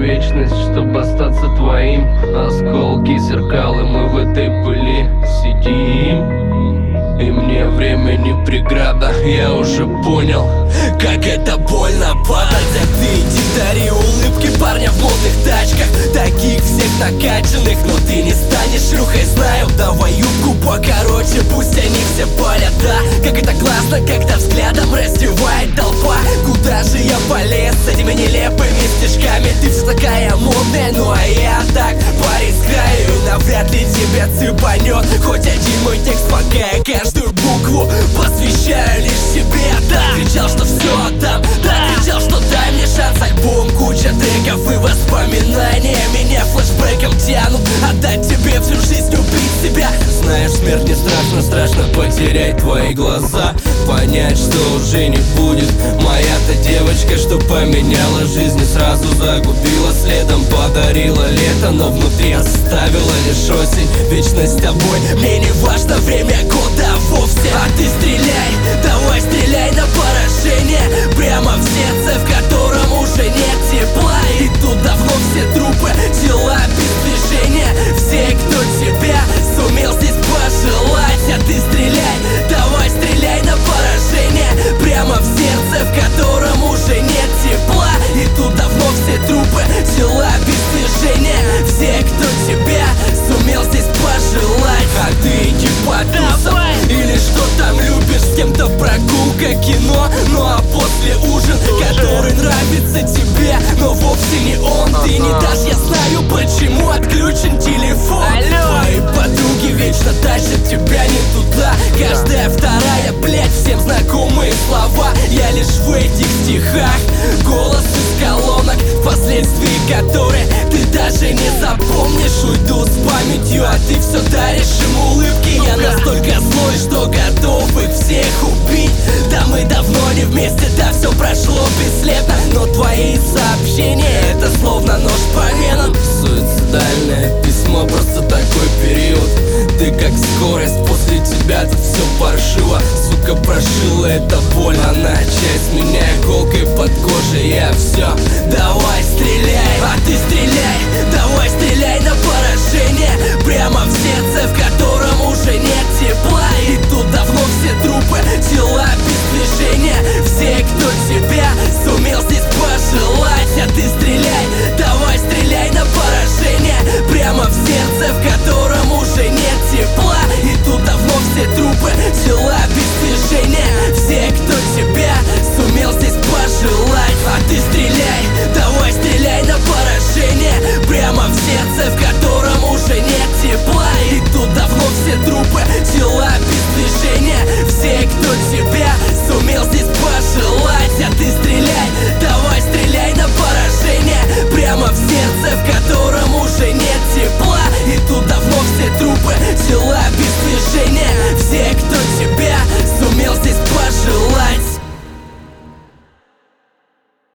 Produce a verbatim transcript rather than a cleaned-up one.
вечность, чтобы остаться твоим. Осколки зеркал, и мы в этой пыли сидим. И мне время не преграда, я уже понял, как это больно падать. А ты иди дари улыбки парня в модных тачках, таких всех накачанных. Но ты не станешь рухой, знаю. Давай юбку покороче, пусть они все палят. Да, как это классно, когда взглядом раздевает толпа. Куда же я полез с этими нелепыми стишками? Ты все такая модная, ну а я так парень с краю. И навряд ли тебя цепанет хоть один мой текст, пока я каждую букву посвящаю лишь себе. Да, кричал, что все отдам, да, кричал, что дай мне шанс. Альбом, куча треков и воспоминания меня флешбеком тянут отдать тебе всю жизнь, убить себя. Знаешь, смерть не страшно, страшно потерять твои глаза, понять, что уже не будет. Моя-то девочка, что поменяла жизнь и сразу загубила, следом подарила лето, но внутри оставила лишь осень. Вечность с тобой, мне не важно время года вовсе. А ты стреляй, давай стреляй на поражение, прямо в сердце, в котором уже нет тепла. И тут давно все трупы, тела без движения, все, кто тебя сумел здесь пожелать. А ты стреляй, давай стреляй на поражение, прямо в сердце, в котором уже нет тепла. И тут давно все трупы, тела без движения, все, кто тебя сумел здесь пожелать. А ты иди по тусам, или что там любишь, с кем-то прогулка, кино. Ну а после ужин, который нравится тебе, но вовсе не он. Ты не дашь, я знаю, почему отключен телефон. Твои подруги вечно тащат тебя не туда, каждая вторая, блять, всем знакомые слова. Я лишь в этих стихах голос из колонок, впоследствии которые ты даже не запомнишь. Уйду с памятью, а ты все даришь им улыбки. Я настолько злой, что готов их всех убить. Да мы давно не вместе, да все прошло бесследно, но твои сообщения — это словно нож по венам. Суицидальное письмо, просто такой период. Ты как скорость, после тебя тут все паршиво. Сука, прошила эта боль, она часть меня иголкой под кожей. Я все, давай стреляй.